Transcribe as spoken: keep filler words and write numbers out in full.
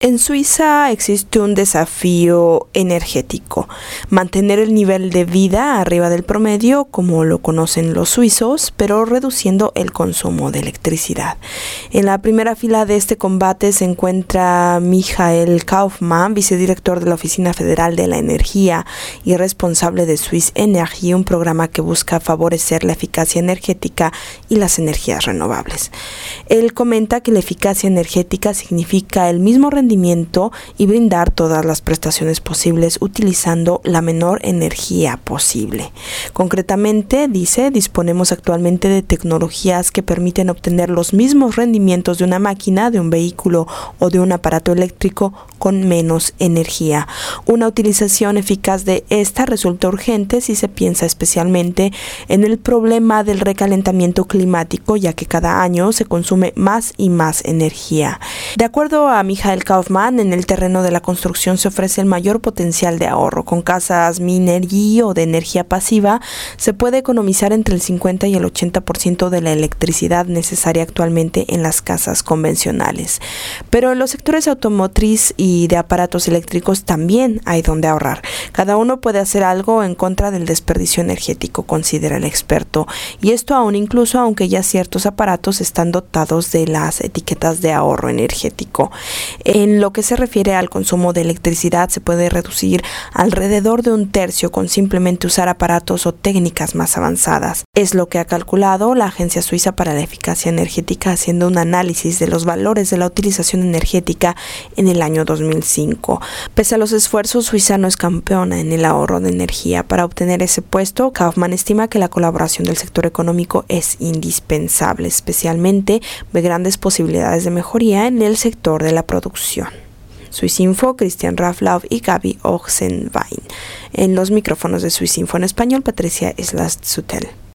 En Suiza existe un desafío energético: mantener el nivel de vida arriba del promedio, como lo conocen los suizos, pero reduciendo el consumo de electricidad. En la primera fila de este combate se encuentra Michael Kaufmann, vicedirector de la Oficina Federal de la Energía y responsable de Swiss Energy, un programa que busca favorecer la eficacia energética y las energías renovables. Él comenta que la eficacia energética significa el mismo rendimiento y brindar todas las prestaciones posibles utilizando la menor energía posible. Concretamente, dice, disponemos actualmente de tecnologías que permiten obtener los mismos rendimientos de una máquina, de un vehículo o de un aparato eléctrico con menos energía. Una utilización eficaz de esta resulta urgente si se piensa especialmente en el problema del recalentamiento climático, ya que cada año se consume más y más energía. De acuerdo a Michael Kaufmann, en el terreno de la construcción se ofrece el mayor potencial de ahorro. Con casas mini o de energía pasiva se puede economizar entre el cincuenta y el ochenta por ciento de la electricidad necesaria actualmente en las casas convencionales. Pero en los sectores automotriz y de aparatos eléctricos también hay donde ahorrar. Cada uno puede hacer algo en contra del desperdicio energético, considera el experto, y esto aún incluso aunque ya ciertos aparatos están dotados de las etiquetas de ahorro energético. En lo que se refiere al consumo de electricidad, se puede reducir alrededor de un tercio con simplemente usar aparatos o técnicas más avanzadas. Es lo que ha calculado la Agencia Suiza para la Eficacia Energética, haciendo un análisis de los valores de la utilización energética en el año dos mil cinco. Pese a los esfuerzos, Suiza no es campeona en el ahorro de energía. Para obtener ese puesto, Kaufmann estima que la colaboración del sector económico es indispensable, especialmente ve grandes posibilidades de mejoría en el sector de la producción. Swissinfo, Christian Raflauf y Gaby Ochsenwein. En los micrófonos de Swissinfo en español, Patricia Slast-Sutel.